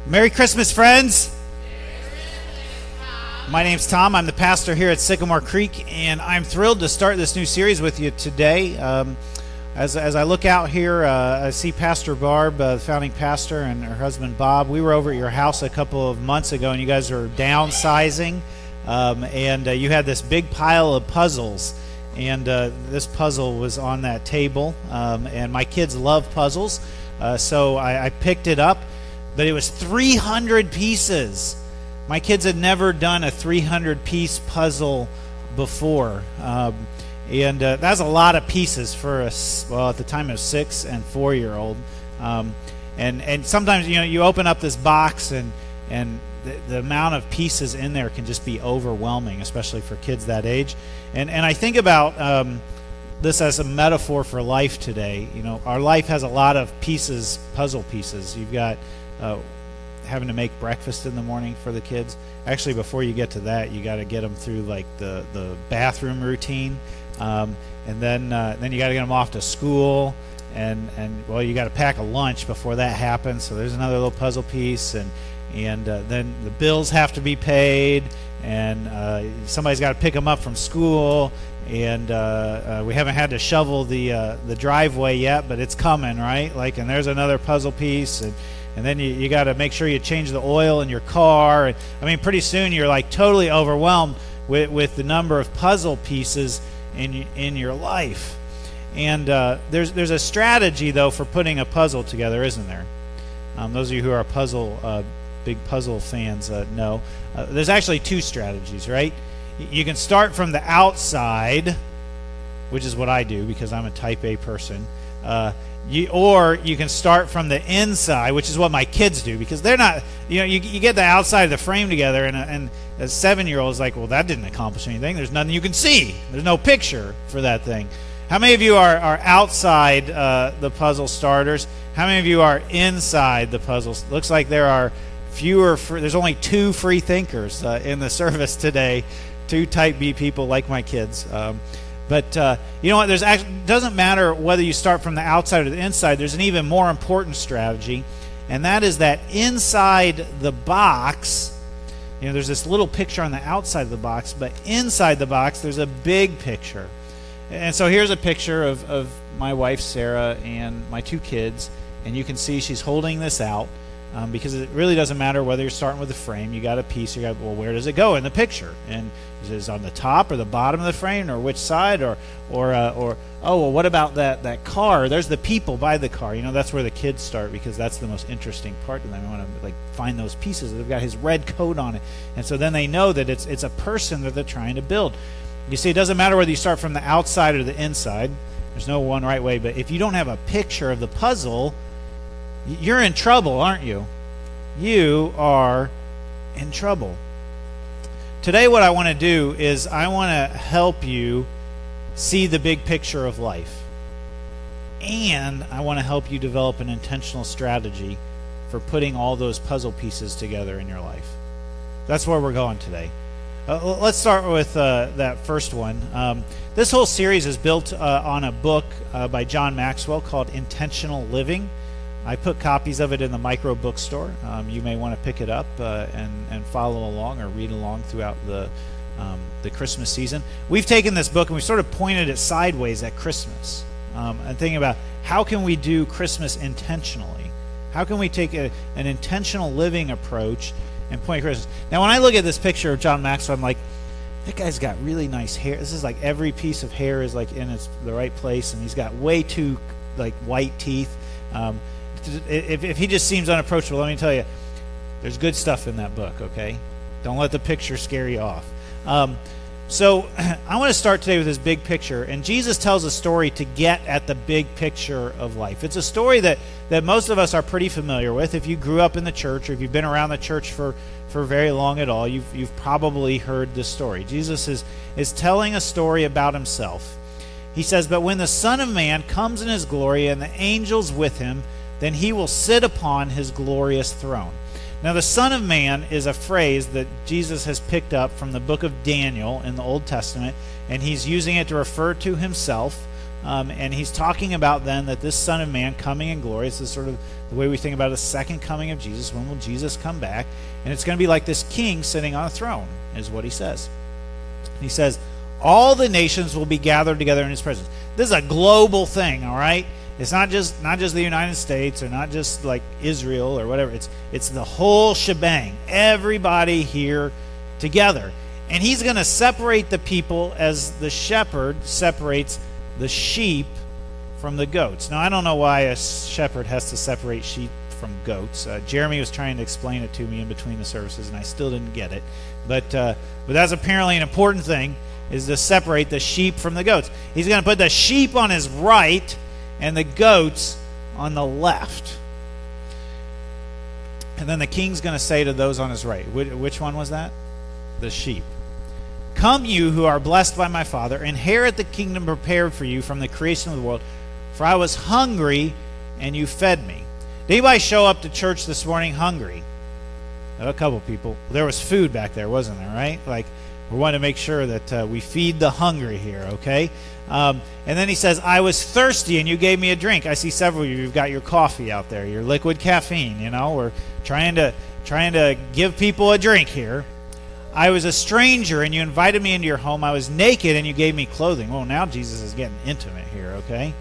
Merry Christmas, friends. My name's Tom. I'm the pastor here at Sycamore Creek, and I'm thrilled to start this new series with you today. As I look out here, I see Pastor Barb, the founding pastor, and her husband Bob. We were over at your house a couple of months ago, and you guys were downsizing, and you had this big pile of puzzles, and this puzzle was on that table, and my kids love puzzles, so I picked it up. But it was 300 pieces. My kids had never done a 300-piece puzzle before. And that's a lot of pieces for us. Well, at the time it was 6 and 4-year-old. And sometimes, you open up this box and the amount of pieces in there can just be overwhelming, especially for kids that age. And I think about this as a metaphor for life today. Our life has a lot of pieces, puzzle pieces. You've got having to make breakfast in the morning for the kids. Actually, before you get to that, you got to get them through like the bathroom routine, and then you got to get them off to school, and well, you got to pack a lunch before that happens. So there's another little puzzle piece, and then the bills have to be paid, and somebody's got to pick them up from school. And we haven't had to shovel the driveway yet, but it's coming, right? And there's another puzzle piece, and then you got to make sure you change the oil in your car. Pretty soon you're totally overwhelmed with the number of puzzle pieces in your life. And there's a strategy though for putting a puzzle together, isn't there? Those of you who are big puzzle fans know. There's actually two strategies, right? You can start from the outside, which is what I do because I'm a type A person. Or you can start from the inside, which is what my kids do because they're not, you get the outside of the frame together, and a 7-year-old is like, well, that didn't accomplish anything. There's nothing you can see. There's no picture for that thing. How many of you are outside the puzzle starters? How many of you are inside the puzzles? Looks like there are there's only 2 free thinkers in the service today, 2 type B people like my kids. But you know what? Doesn't matter whether you start from the outside or the inside. There's an even more important strategy, and that is that inside the box, there's this little picture on the outside of the box, but inside the box there's a big picture. And so here's a picture of my wife Sarah and my 2 kids, and you can see she's holding this out. Because it really doesn't matter whether you're starting with a frame. You got a piece. Well, where does it go in the picture? And is it on the top or the bottom of the frame, or which side, or well, what about that car? There's the people by the car. That's where the kids start because that's the most interesting part to them. I want to find those pieces. They've got his red coat on it, and so then they know that it's a person that they're trying to build. You see, it doesn't matter whether you start from the outside or the inside. There's no one right way. But if you don't have a picture of the puzzle, you're in trouble, aren't you? You are in trouble. Today what I want to do is I want to help you see the big picture of life. And I want to help you develop an intentional strategy for putting all those puzzle pieces together in your life. That's where we're going today. Let's start with that first one. This whole series is built on a book by John Maxwell called Intentional Living. I put copies of it in the micro bookstore. You may want to pick it up and follow along or read along throughout the Christmas season. We've taken this book and we've sort of pointed it sideways at Christmas and thinking about how can we do Christmas intentionally? How can we take an intentional living approach and point at Christmas? Now, when I look at this picture of John Maxwell, I'm like, that guy's got really nice hair. This is every piece of hair is in the right place, and he's got way too white teeth. If he just seems unapproachable, let me tell you, there's good stuff in that book, okay? Don't let the picture scare you off. So I want to start today with this big picture, and Jesus tells a story to get at the big picture of life. It's a story that most of us are pretty familiar with. If you grew up in the church or if you've been around the church for very long at all, you've probably heard this story. Jesus is telling a story about himself. He says, "But when the Son of Man comes in his glory and the angels with him, then he will sit upon his glorious throne." Now, the Son of Man is a phrase that Jesus has picked up from the book of Daniel in the Old Testament, and he's using it to refer to himself And he's talking about then that this Son of Man coming in glory, this is sort of the way we think about a second coming of Jesus. When will Jesus come back? And it's going to be like this king sitting on a throne, is what he says. He says, all the nations will be gathered together in his presence. This is a global thing, all right? It's not just the United States or not just like Israel or whatever. It's the whole shebang. Everybody here together. And he's going to separate the people as the shepherd separates the sheep from the goats. Now, I don't know why a shepherd has to separate sheep from goats. Jeremy was trying to explain it to me in between the services, and I still didn't get it. But that's apparently an important thing, is to separate the sheep from the goats. He's going to put the sheep on his right and the goats on the left. And then the king's going to say to those on his right, which one was that? The sheep. Come, you who are blessed by my Father, inherit the kingdom prepared for you from the creation of the world. For I was hungry, and you fed me. Did anybody show up to church this morning hungry? A couple people. There was food back there, wasn't there, right? Like, we want to make sure that we feed the hungry here, okay? And then he says, I was thirsty, and you gave me a drink. I see several of you, you've got your coffee out there, your liquid caffeine, you know. We're trying to give people a drink here. I was a stranger, and you invited me into your home. I was naked, and you gave me clothing. Well, now Jesus is getting intimate here, okay?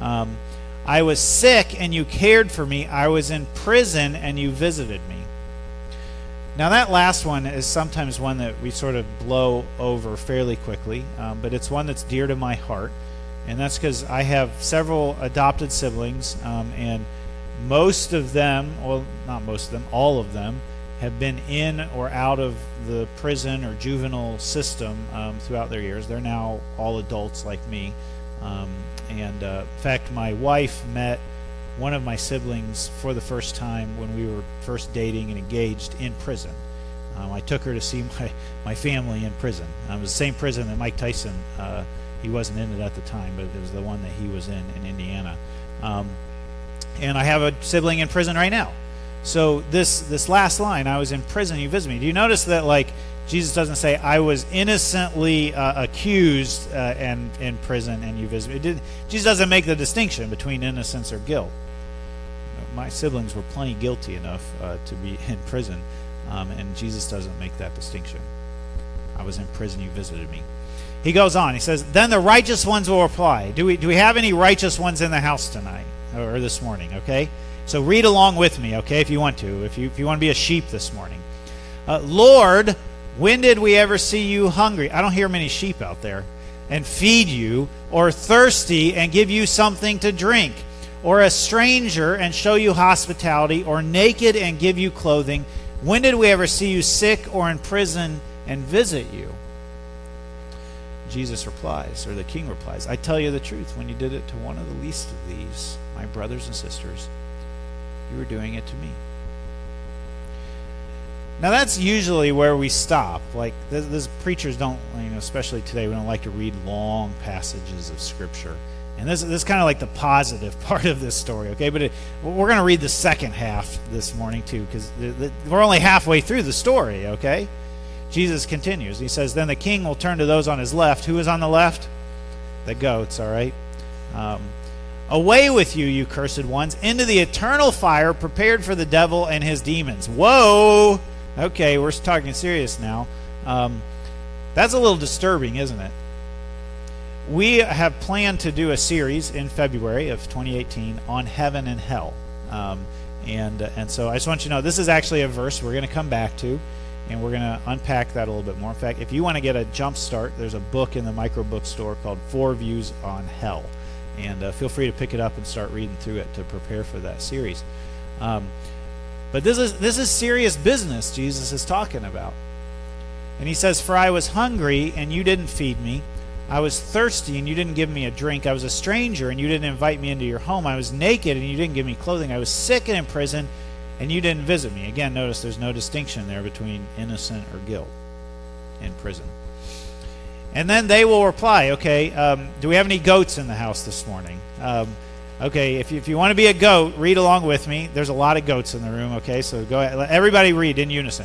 I was sick, and you cared for me. I was in prison, and you visited me. Now, that last one is sometimes one that we sort of blow over fairly quickly, but it's one that's dear to my heart, and that's because I have several adopted siblings, and most of them, well, not most of them, all of them, have been in or out of the prison or juvenile system throughout their years. They're now all adults like me. In fact, my wife met one of my siblings for the first time when we were first dating and engaged in prison. I took her to see my family in prison. It was the same prison that Mike Tyson, he wasn't in it at the time, but it was the one that he was in Indiana. And I have a sibling in prison right now. So this last line, I was in prison, you visited me. Do you notice that, like, Jesus doesn't say, I was innocently accused and in prison and you visited me. Jesus doesn't make the distinction between innocence or guilt. My siblings were plenty guilty enough to be in prison, and Jesus doesn't make that distinction. I was in prison, you visited me. He goes on, he says, then the righteous ones will reply. Do we have any righteous ones in the house tonight or this morning, okay? So read along with me, okay, if you want to, if you want to be a sheep this morning. Lord, when did we ever see you hungry? I don't hear many sheep out there. And feed you, or thirsty and give you something to drink, or a stranger and show you hospitality, or naked and give you clothing. When did we ever see you sick or in prison and visit you? Jesus replies, or the king replies, I tell you the truth, when you did it to one of the least of these, my brothers and sisters, you were doing it to me. Now that's usually where we stop. Like, this preachers don't, especially today, we don't like to read long passages of Scripture. And this is kind of like the positive part of this story, okay? But we're going to read the second half this morning too, because we're only halfway through the story, okay? Jesus continues. He says, then the king will turn to those on his left. Who is on the left? The goats, all right? Away with you, you cursed ones, into the eternal fire prepared for the devil and his demons. Whoa! Okay, we're talking serious now. That's a little disturbing, isn't it? We have planned to do a series in February of 2018 on heaven and hell. And so I just want you to know, this is actually a verse we're going to come back to, and we're going to unpack that a little bit more. In fact, if you want to get a jump start, there's a book in the micro bookstore called 4 Views on Hell. And feel free to pick it up and start reading through it to prepare for that series. But this is serious business Jesus is talking about. And he says, for I was hungry, and you didn't feed me. I was thirsty, and you didn't give me a drink. I was a stranger, and you didn't invite me into your home. I was naked, and you didn't give me clothing. I was sick and in prison, and you didn't visit me. Again, notice there's no distinction there between innocent or guilt in prison. And then they will reply, okay, do we have any goats in the house this morning? Okay, if you want to be a goat, read along with me. There's a lot of goats in the room, okay? So go ahead. Let everybody read in unison.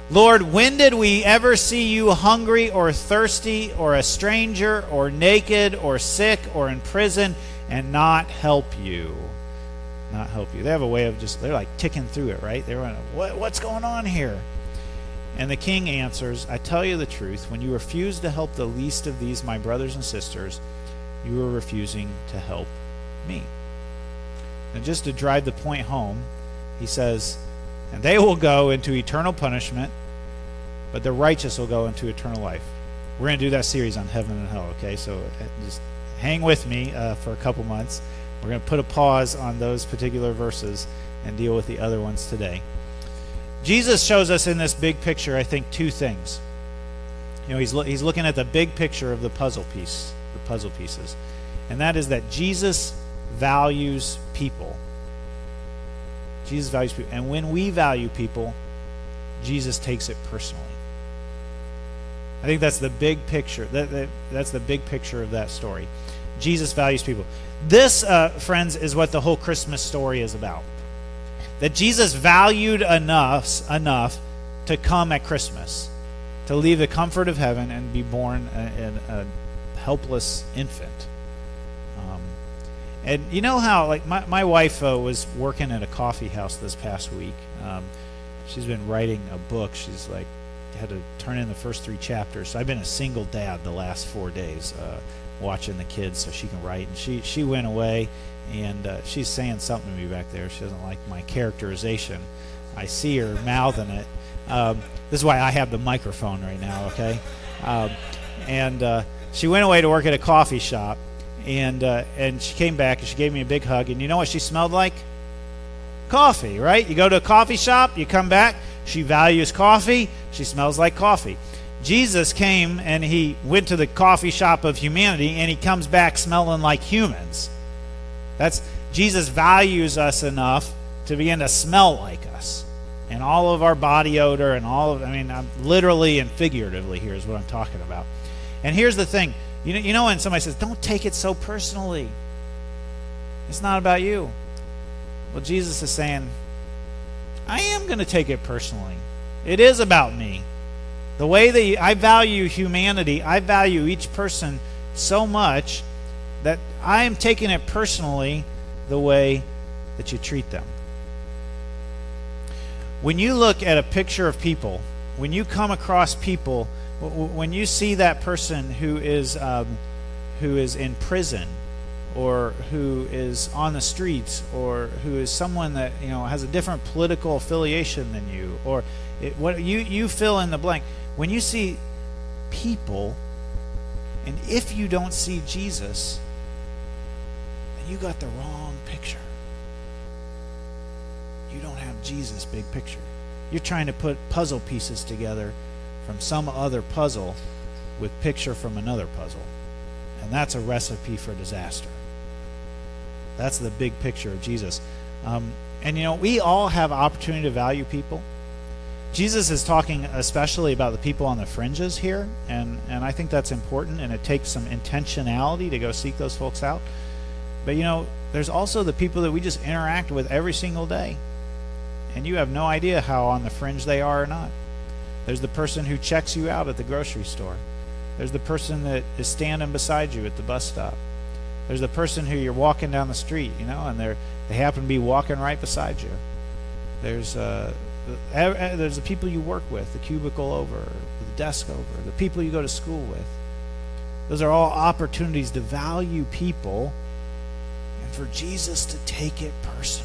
Lord, when did we ever see you hungry or thirsty or a stranger or naked or sick or in prison and not help you? Not help you. They have a way of they're like ticking through it, right? They're wondering, what's going on here? And the king answers, I tell you the truth, when you refuse to help the least of these, my brothers and sisters, you are refusing to help me. And just to drive the point home, he says, and they will go into eternal punishment, but the righteous will go into eternal life. We're going to do that series on heaven and hell, okay? So just hang with me for a couple months. We're going to put a pause on those particular verses and deal with the other ones today. Jesus shows us in this big picture, I think, two things. You know, he's looking at the big picture of the puzzle pieces, and that is that Jesus values people. Jesus values people, and when we value people, Jesus takes it personally. I think that's the big picture. That's the big picture of that story. Jesus values people. This, friends, is what the whole Christmas story is about. That Jesus valued enough to come at Christmas, to leave the comfort of heaven and be born a helpless infant. And you know how, like, my wife was working at a coffee house this past week. She's been writing a book. She's like had to turn in the first 3 chapters. So I've been a single dad the last 4 days, watching the kids so she can write. And she went away, and she's saying something to me back there. She doesn't like my characterization. I see her mouthing it. This is why I have the microphone right now, okay? And she went away to work at a coffee shop, and she came back and she gave me a big hug. And you know what she smelled like? Coffee, right? You go to a coffee shop, you come back, she values coffee, she smells like coffee. Jesus came and he went to the coffee shop of humanity, and he comes back smelling like humans. Jesus values us enough to begin to smell like us, and all of our body odor and literally and figuratively here is what I'm talking about. And here's the thing, you know when somebody says, don't take it so personally, it's not about you. Well, Jesus is saying, I am going to take it personally. It is about me. The way that I value humanity, I value each person so much that I am taking it personally the way that you treat them. When you look at a picture of people, when you come across people, when you see that person who is in prison, or who is on the streets, or who is someone that has a different political affiliation than you, or what you fill in the blank. When you see people, and if you don't see Jesus, then you got the wrong picture. You don't have Jesus' big picture. You're trying to put puzzle pieces together from some other puzzle with picture from another puzzle. And that's a recipe for disaster. That's the big picture of Jesus. And we all have opportunity to value people. Jesus is talking especially about the people on the fringes here, and I think that's important, and it takes some intentionality to go seek those folks out. But there's also the people that we just interact with every single day, and you have no idea how on the fringe they are or not. There's the person who checks you out at the grocery store. There's the person that is standing beside you at the bus stop. There's the person who you're walking down the street, and they happen to be walking right beside you. There's the people you work with, the cubicle over, the desk over, the people you go to school with. Those are all opportunities to value people and for Jesus to take it personally.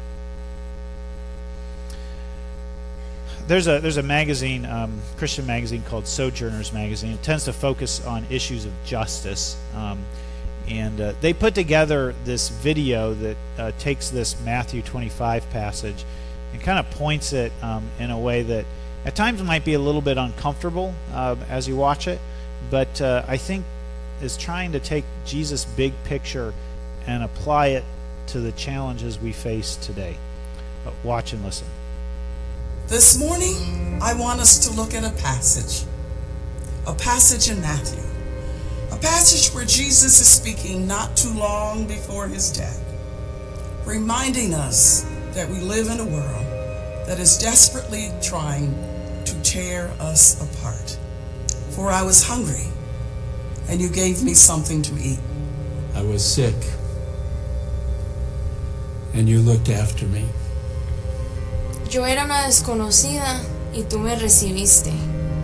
There's a magazine, Christian magazine called Sojourners Magazine. It tends to focus on issues of justice. And they put together this video that takes this Matthew 25 passage and kind of points it in a way that at times might be a little bit uncomfortable as you watch it, but I think is trying to take Jesus' big picture and apply it to the challenges we face today. But watch and listen. This morning, I want us to look at a passage in Matthew. A passage where Jesus is speaking not too long before his death, reminding us that we live in a world that is desperately trying to tear us apart. For I was hungry, and you gave me something to eat. I was sick, and you looked after me. Yo era una desconocida y tú me recibiste.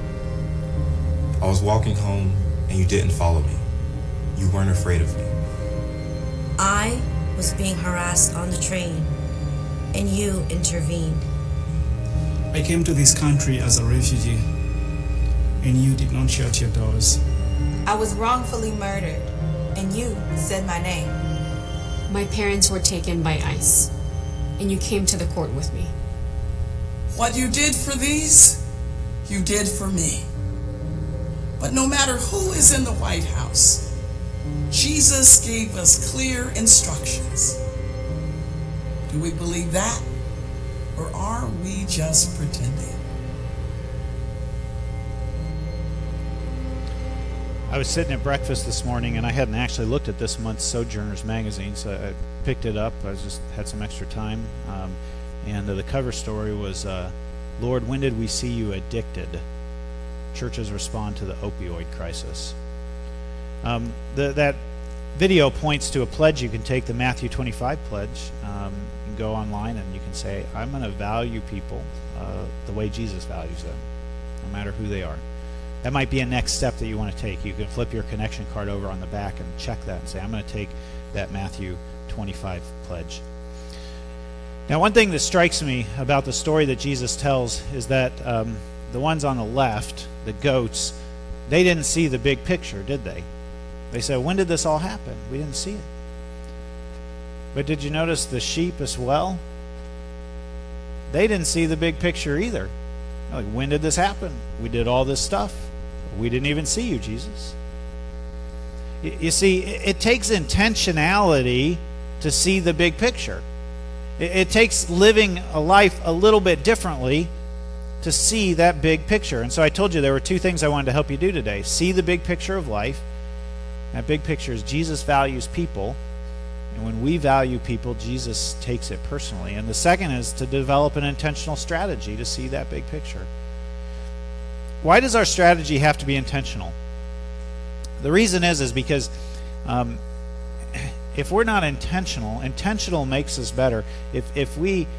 I was walking home and you didn't follow me. You weren't afraid of me. I was being harassed on the train, and you intervened. I came to this country as a refugee, and you did not shut your doors. I was wrongfully murdered, and you said my name. My parents were taken by ICE, and you came to the court with me. What you did for these, you did for me. But no matter who is in the White House, Jesus gave us clear instructions. Do we believe that? Or are we just pretending? I was sitting at breakfast this morning, and I hadn't actually looked at this month's Sojourners magazine, so I picked it up. I just had some extra time, and the cover story was, Lord, when did we see you addicted? Churches respond to the opioid crisis. That video points to a pledge you can take, the Matthew 25 pledge. You can go online and you can say, I'm going to value people the way Jesus values them, no matter who they are. That might be a next step that you want to take. You can flip your connection card over on the back and check that and say, I'm going to take that Matthew 25 pledge. Now, one thing that strikes me about the story that Jesus tells is that the ones on the left, the goats, they didn't see the big picture, did they? They said, when did this all happen? We didn't see it. But did you notice the sheep as well? They didn't see the big picture either. Like, when did this happen? We did all this stuff. We didn't even see you, Jesus. You see, it takes intentionality to see the big picture. It takes living a life a little bit differently to see that big picture. And so I told you there were two things I wanted to help you do today. See the big picture of life. That big picture is Jesus values people. And when we value people, Jesus takes it personally. And the second is to develop an intentional strategy to see that big picture. Why does our strategy have to be intentional? The reason is because if we're not intentional makes us better. If we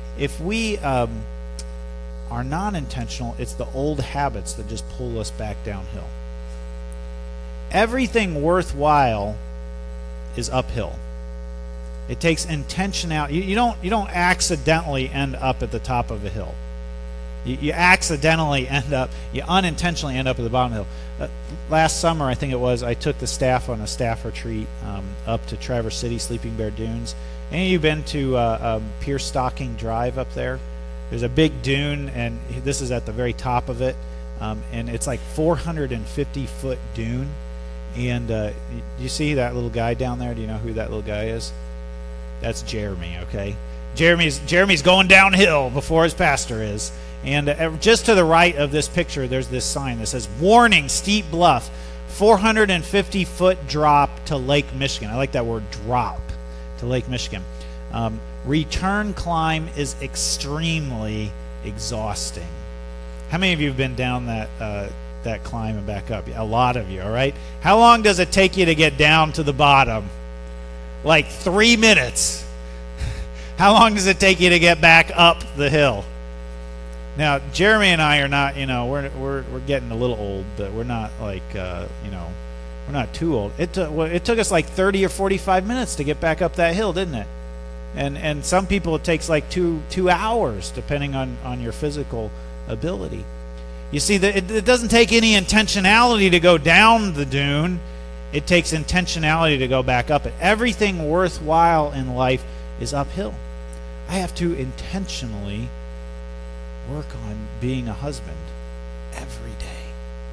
are non-intentional, it's the old habits that just pull us back downhill. Everything worthwhile is uphill. It takes intentionality. You don't accidentally end up at the top of a hill. You accidentally you unintentionally end up at the bottom of the hill. Last summer, I think it was, I took the staff on a staff retreat up to Traverse City, Sleeping Bear Dunes. Any of you been to Pierce Stocking Drive up there? There's a big dune, and this is at the very top of it, and it's like 450-foot dune. And you see that little guy down there? Do you know who that little guy is? That's Jeremy, okay? Jeremy's going downhill before his pastor is. And just to the right of this picture, there's this sign that says, Warning, steep bluff, 450-foot drop to Lake Michigan. I like that word, drop, to Lake Michigan. Return climb is extremely exhausting. How many of you have been down that climb and back up? A lot of you, all right? How long does it take you to get down to the bottom? Like 3 minutes. How long does it take you to get back up the hill? Now, Jeremy and I are not, we're getting a little old, but we're not like, we're not too old. It took us like 30 or 45 minutes to get back up that hill, didn't it? And some people it takes like two hours, depending on your physical ability. You see, it doesn't take any intentionality to go down the dune. It takes intentionality to go back up it. Everything worthwhile in life is uphill. I have to intentionally work on being a husband every day.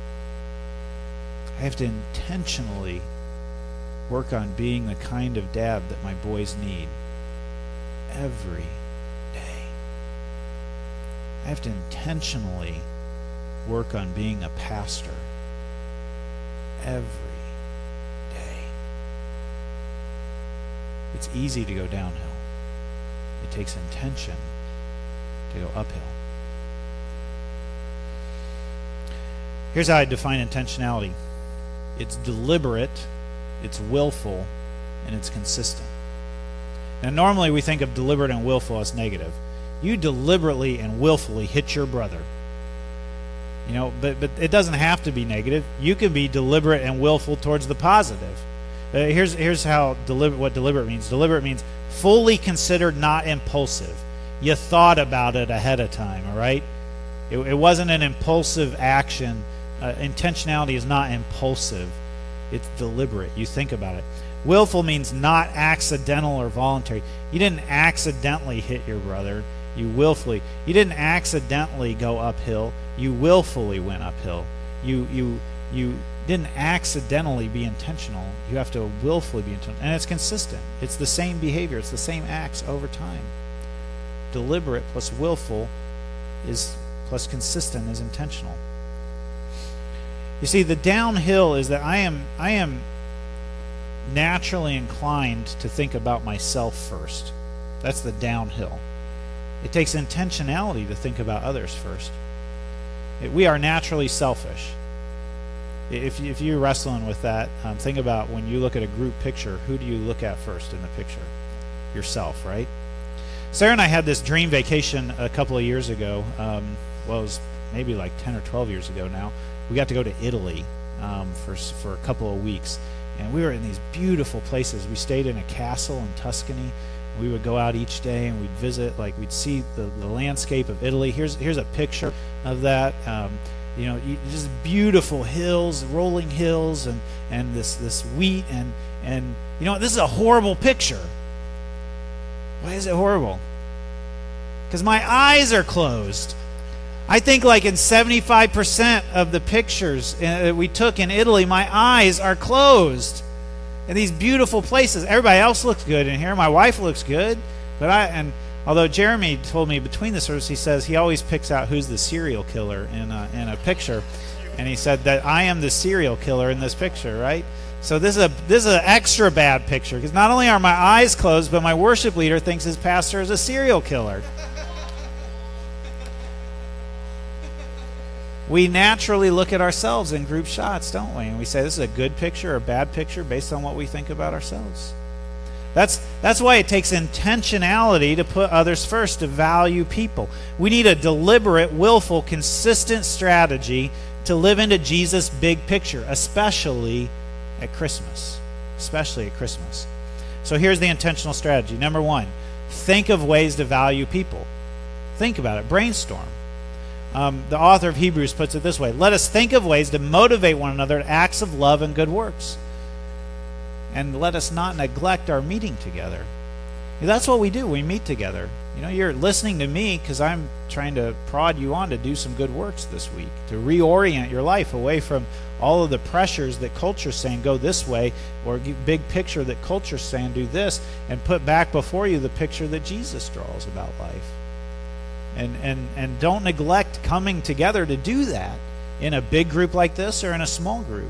I have to intentionally work on being the kind of dad that my boys need every day. I have to intentionally work on being a pastor every day. It's easy to go downhill. It takes intention to go uphill. Here's how I define intentionality. It's deliberate, it's willful, and it's consistent. Now, normally we think of deliberate and willful as negative. You deliberately and willfully hit your brother. But it doesn't have to be negative. You can be deliberate and willful towards the positive. Here's how what deliberate means. Deliberate means fully considered, not impulsive. You thought about it ahead of time, all right? It wasn't an impulsive action. Intentionality is not impulsive. It's deliberate. You think about it. Willful means not accidental or voluntary. You didn't accidentally hit your brother. You willfully. You didn't accidentally go uphill. You willfully went uphill. You didn't accidentally be intentional. You have to willfully be intentional. And it's consistent. It's the same behavior. It's the same acts over time. Deliberate plus willful plus consistent is intentional. You see, the downhill is that I am naturally inclined to think about myself first. That's the downhill. It takes intentionality to think about others first. We are naturally selfish. If you're wrestling with that, think about when you look at a group picture, who do you look at first in the picture? Yourself, right? Sarah and I had this dream vacation a couple of years ago. It was maybe like 10 or 12 years ago now. We got to go to Italy for a couple of weeks. And we were in these beautiful places. We stayed in a castle in Tuscany. We would go out each day and we'd visit, we'd see the landscape of Italy. Here's a picture of that. Just beautiful hills, rolling hills, and this wheat, and this is a horrible picture. Why is it horrible? Because my eyes are closed. I think in 75% of the pictures we took in Italy, my eyes are closed. In these beautiful places, everybody else looks good in here. My wife looks good, but although Jeremy told me between the service, he says he always picks out who's the serial killer in a picture, and he said that I am the serial killer in this picture, right? So this is an extra bad picture because not only are my eyes closed, but my worship leader thinks his pastor is a serial killer. We naturally look at ourselves in group shots, don't we? And we say this is a good picture or a bad picture based on what we think about ourselves. That's why it takes intentionality to put others first, to value people. We need a deliberate, willful, consistent strategy to live into Jesus' big picture, especially at Christmas. Especially at Christmas. So here's the intentional strategy. Number 1, think of ways to value people. Think about it. Brainstorm. The author of Hebrews puts it this way: let us think of ways to motivate one another to acts of love and good works. And let us not neglect our meeting together. That's what we do. We meet together. You're listening to me because I'm trying to prod you on to do some good works this week, to reorient your life away from all of the pressures that culture's saying go this way, or big picture that culture's saying do this, and put back before you the picture that Jesus draws about life. And don't neglect coming together to do that in a big group like this or in a small group.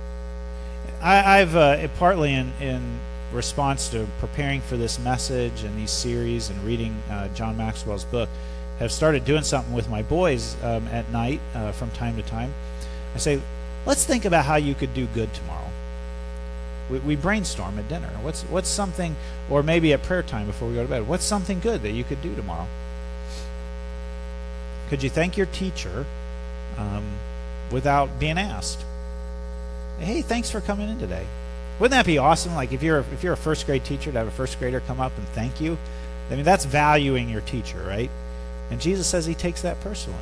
I've partly in response to preparing for this message and these series and reading John Maxwell's book, have started doing something with my boys at night from time to time. I say, let's think about how you could do good tomorrow. We brainstorm at dinner. What's something, or maybe at prayer time before we go to bed, what's something good that you could do tomorrow? Could you thank your teacher without being asked? Hey, thanks for coming in today. Wouldn't that be awesome? If you're a first grade teacher, to have a first grader come up and thank you. I mean, that's valuing your teacher, right? And Jesus says he takes that personally.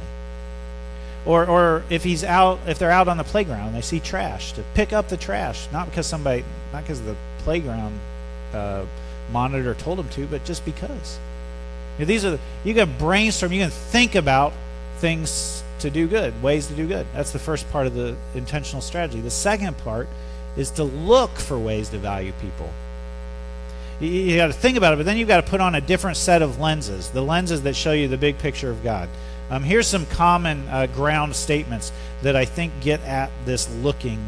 Or if they're out on the playground and they see trash, to pick up the trash, not because the playground monitor told them to, but just because. You can brainstorm, you can think about things to do good, ways to do good. That's the first part of the intentional strategy. The second part is to look for ways to value people. You got to think about it, but then you've got to put on a different set of lenses, the lenses that show you the big picture of God. Here's some ground statements that I think get at this looking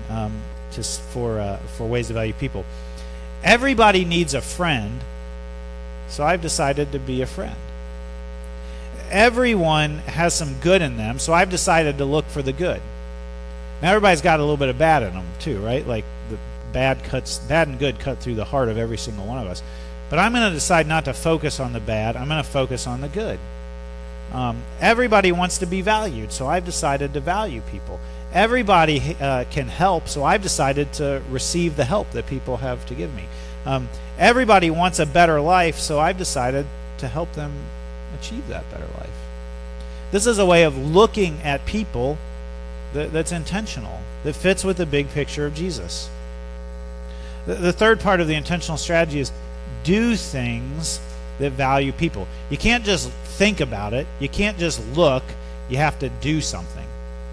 for ways to value people. Everybody needs a friend, so I've decided to be a friend. Everyone has some good in them, so I've decided to look for the good. Now everybody's got a little bit of bad in them too, right? Like the bad and good cut through the heart of every single one of us. But I'm going to decide not to focus on the bad. I'm going to focus on the good. Everybody wants to be valued, so I've decided to value people. Everybody can help, so I've decided to receive the help that people have to give me. Everybody wants a better life, so I've decided to help them achieve that better life. This is a way of looking at people that's intentional, that fits with the big picture of Jesus. The third part of the intentional strategy is do things that value people. You can't just think about it. You can't just look. You have to do something.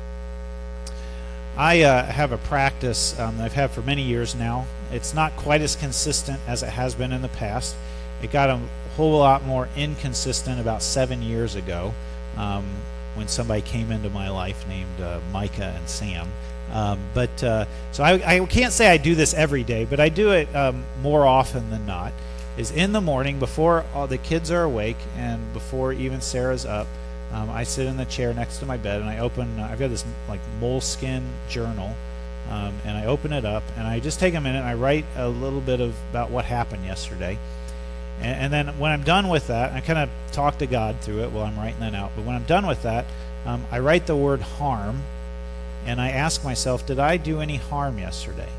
I have a practice that I've had for many years now. It's not quite as consistent as it has been in the past. It got a whole lot more inconsistent about 7 years ago when somebody came into my life named Micah and Sam. So I can't say I do this every day, but I do it more often than not. Is in the morning before all the kids are awake and before even Sarah's up, I sit in the chair next to my bed and I open. I've got this like moleskin journal, and I open it up and I just take a minute and I write a little bit about what happened yesterday, and then when I'm done with that, I kind of talk to God through it while I'm writing that out. But when I'm done with that, I write the word harm, and I ask myself, did I do any harm yesterday?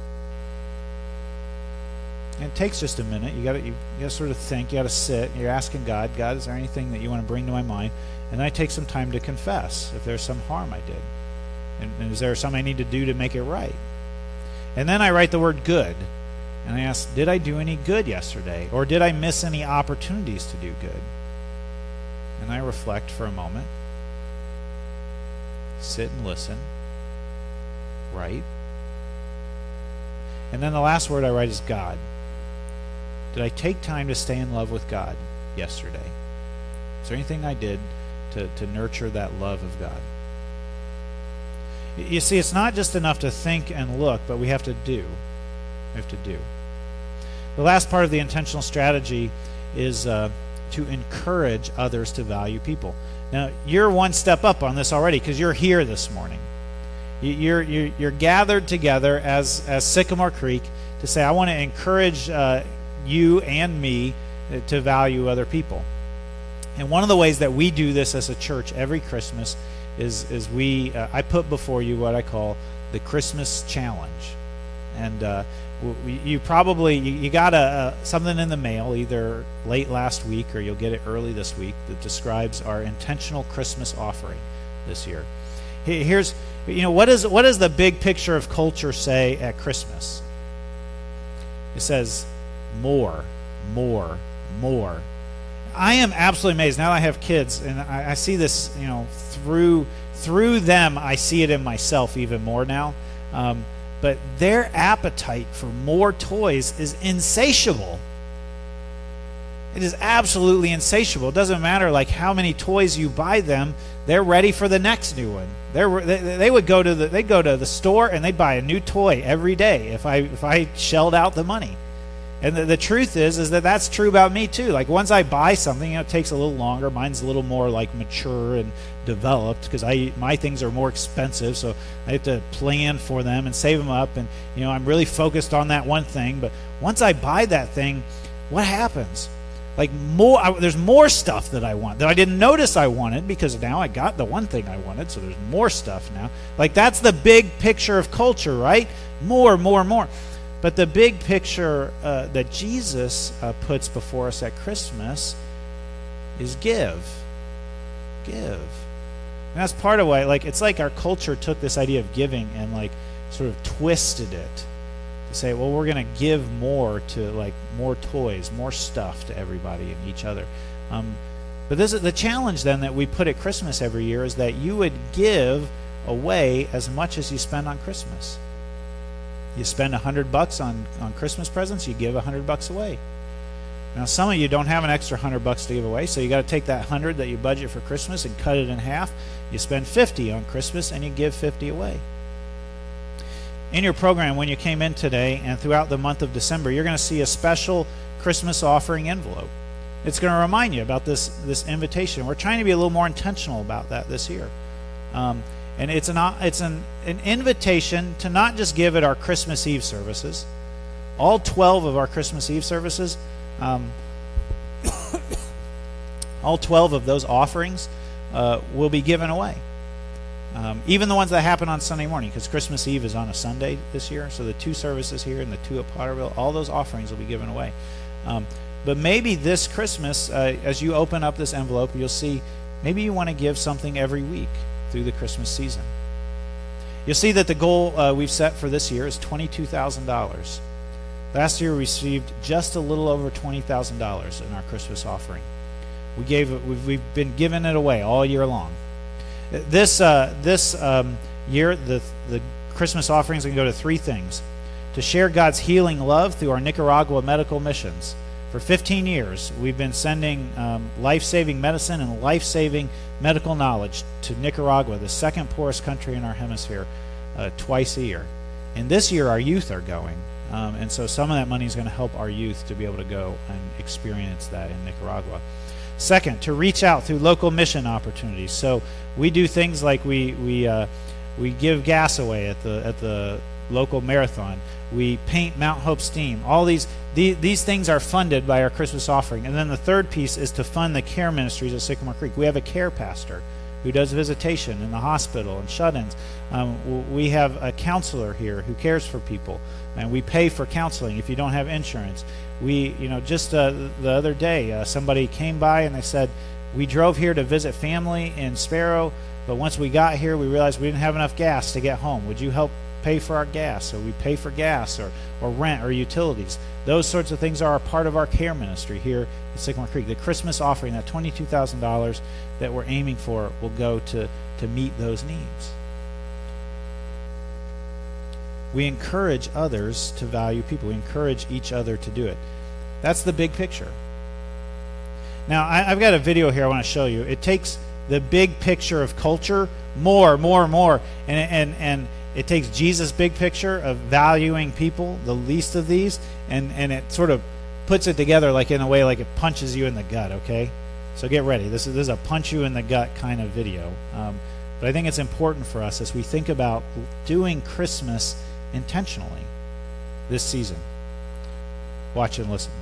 And it takes just a minute. You got to sort of think. You got to sit. You're asking God, is there anything that you want to bring to my mind? And then I take some time to confess if there's some harm I did, and is there something I need to do to make it right? And then I write the word good, and I ask, did I do any good yesterday, or did I miss any opportunities to do good? And I reflect for a moment, sit and listen, write, and then the last word I write is God. Did I take time to stay in love with God yesterday? Is there anything I did to nurture that love of God? You see, it's not just enough to think and look, but we have to do. We have to do. The last part of the intentional strategy is to encourage others to value people. Now, you're one step up on this already because you're here this morning. You're gathered together as Sycamore Creek to say, I want to encourage you and me to value other people. And one of the ways that we do this as a church every Christmas is I put before you what I call the Christmas challenge. And you got something in the mail either late last week or you'll get it early this week that describes our intentional Christmas offering this year. Here's what does the big picture of culture say at Christmas? It says more, more, more. I am absolutely amazed now that I have kids, and I see this, through them. I see it in myself even more now. But their appetite for more toys is insatiable. It is absolutely insatiable. It doesn't matter like how many toys you buy them; they're ready for the next new one. They would go to the store and they'd buy a new toy every day if I shelled out the money. And the truth is that that's true about me too. Like once I buy something, it takes a little longer. Mine's a little more like mature and developed because my things are more expensive, so I have to plan for them and save them up. And I'm really focused on that one thing. But once I buy that thing, what happens? Like there's more stuff that I want that I didn't notice I wanted because now I got the one thing I wanted, so there's more stuff now. Like that's the big picture of culture, right? More, more, more. But the big picture that Jesus puts before us at Christmas is give. Give. And that's part of why, it's like our culture took this idea of giving and sort of twisted it to say, well, we're going to give more to more toys, more stuff to everybody and each other. But this is the challenge then that we put at Christmas every year is that you would give away as much as you spend on Christmas. You spend $100 on Christmas presents, you give $100 away. Now, some of you don't have an extra $100 to give away, so you got to take that $100 that you budget for Christmas and cut it in half. You spend $50 on Christmas, and you give $50 away. In your program, when you came in today and throughout the month of December, you're going to see a special Christmas offering envelope. It's going to remind you about this invitation. We're trying to be a little more intentional about that this year. And it's an invitation to not just give at our Christmas Eve services. All 12 of our Christmas Eve services, all 12 of those offerings will be given away. Even the ones that happen on Sunday morning, because Christmas Eve is on a Sunday this year. So the 2 services here and the 2 at Potterville, all those offerings will be given away. But maybe this Christmas, as you open up this envelope, you'll see maybe you want to give something every week through the Christmas season. You'll see that the goal we've set for this year is $22,000. Last year we received just a little over $20,000 in our Christmas offering. We've been giving it away all year long. This year, the Christmas offerings can go to 3 things: to share God's healing love through our Nicaragua medical missions. For 15 years, we've been sending life-saving medicine and life-saving medical knowledge to Nicaragua, the second poorest country in our hemisphere, twice a year. And this year, our youth are going. And so some of that money is going to help our youth to be able to go and experience that in Nicaragua. Second, to reach out through local mission opportunities. So we do things like we give gas away at the local marathon. We paint Mount Hope Steam. All these things are funded by our Christmas offering. And then the third piece is to fund the care ministries at Sycamore Creek. We have a care pastor who does visitation in the hospital and shut-ins. We have a counselor here who cares for people, and we pay for counseling if you don't have insurance. Just the other day, somebody came by and they said, we drove here to visit family in Sparrow, but once we got here, we realized we didn't have enough gas to get home. Would you help pay for our gas? So we pay for gas or rent or utilities. Those sorts of things are a part of our care ministry here at Sycamore Creek. The Christmas offering, that $22,000 that we're aiming for, will go to meet those needs. We encourage others to value people. We encourage each other to do it. That's the big picture. Now, I've got a video here I want to show you. It takes the big picture of culture, more, and it takes Jesus' big picture of valuing people, the least of these, and it sort of puts it together like in a way like it punches you in the gut, okay? So get ready. This is a punch you in the gut kind of video. But I think it's important for us as we think about doing Christmas intentionally this season. Watch and listen.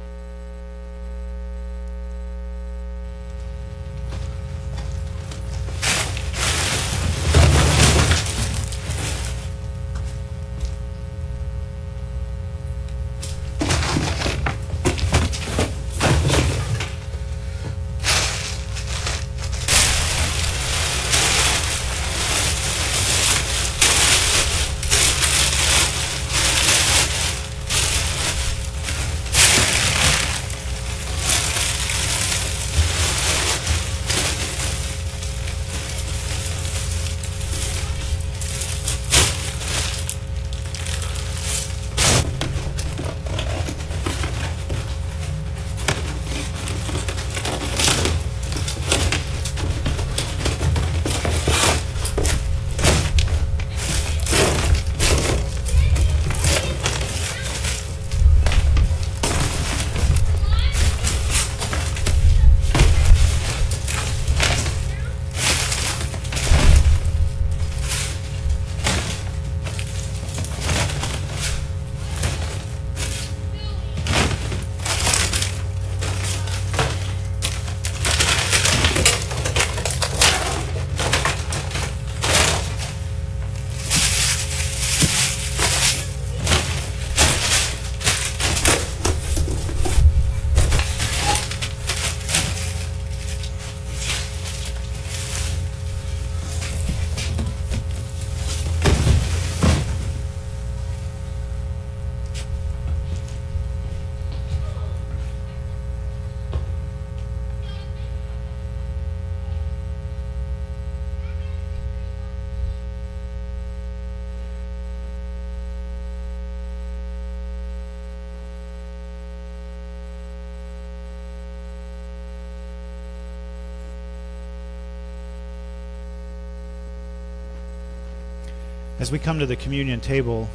As we come to the communion table,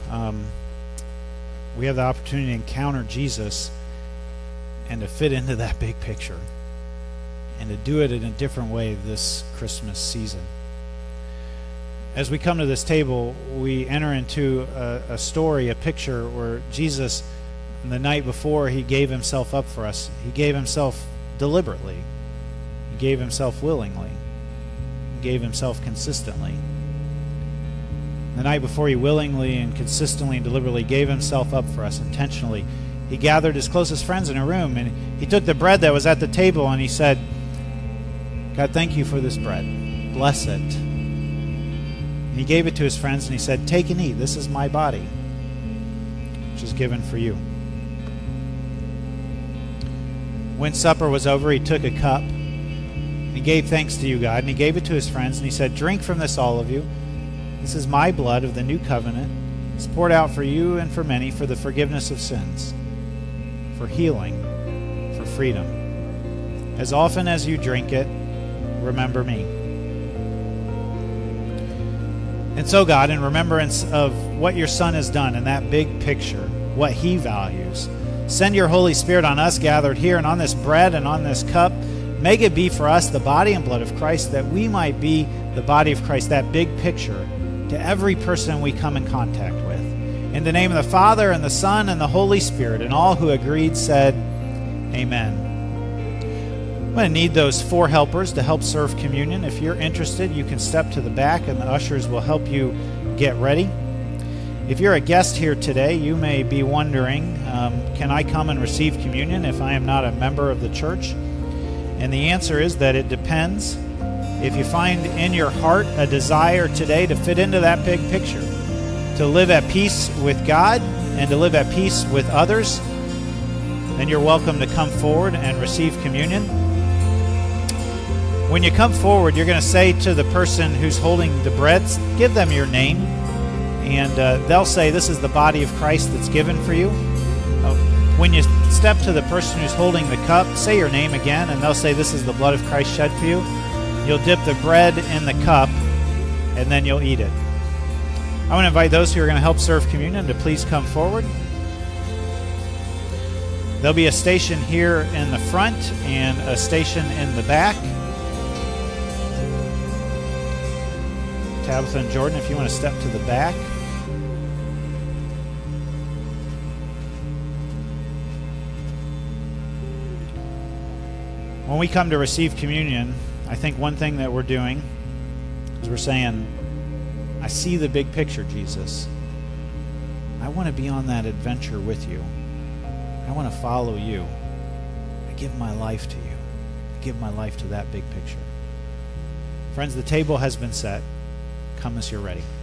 we have the opportunity to encounter Jesus and to fit into that big picture and to do it in a different way this Christmas season. As we come to this table, we enter into a story, a picture where Jesus, the night before, he gave himself up for us. He gave himself deliberately. He gave himself willingly. He gave himself consistently. The night before, he willingly and consistently and deliberately gave himself up for us intentionally. He gathered his closest friends in a room, and he took the bread that was at the table, and he said, God, thank you for this bread. Bless it. And he gave it to his friends, and he said, take and eat. This is my body, which is given for you. When supper was over, he took a cup. He gave thanks to you, God, and he gave it to his friends, and he said, drink from this, all of you. This is my blood of the new covenant. It's poured out for you and for many for the forgiveness of sins, for healing, for freedom. As often as you drink it, remember me. And so, God, in remembrance of what your Son has done in that big picture, what he values, send your Holy Spirit on us gathered here and on this bread and on this cup. Make it be for us the body and blood of Christ, that we might be the body of Christ, that big picture, to every person we come in contact with. In the name of the Father, and the Son, and the Holy Spirit, and all who agreed said, Amen. I'm going to need those 4 helpers to help serve communion. If you're interested, you can step to the back, and the ushers will help you get ready. If you're a guest here today, you may be wondering, can I come and receive communion if I am not a member of the church? And the answer is that it depends. If you find in your heart a desire today to fit into that big picture, to live at peace with God and to live at peace with others, then you're welcome to come forward and receive communion. When you come forward, you're going to say to the person who's holding the bread, give them your name, and they'll say, this is the body of Christ that's given for you. When you step to the person who's holding the cup, say your name again, and they'll say, this is the blood of Christ shed for you. You'll dip the bread in the cup, and then you'll eat it. I want to invite those who are going to help serve communion to please come forward. There'll be a station here in the front and a station in the back. Tabitha and Jordan, if you want to step to the back. When we come to receive communion, I think one thing that we're doing is we're saying, I see the big picture, Jesus. I want to be on that adventure with you. I want to follow you. I give my life to you. I give my life to that big picture. Friends, the table has been set. Come as you're ready.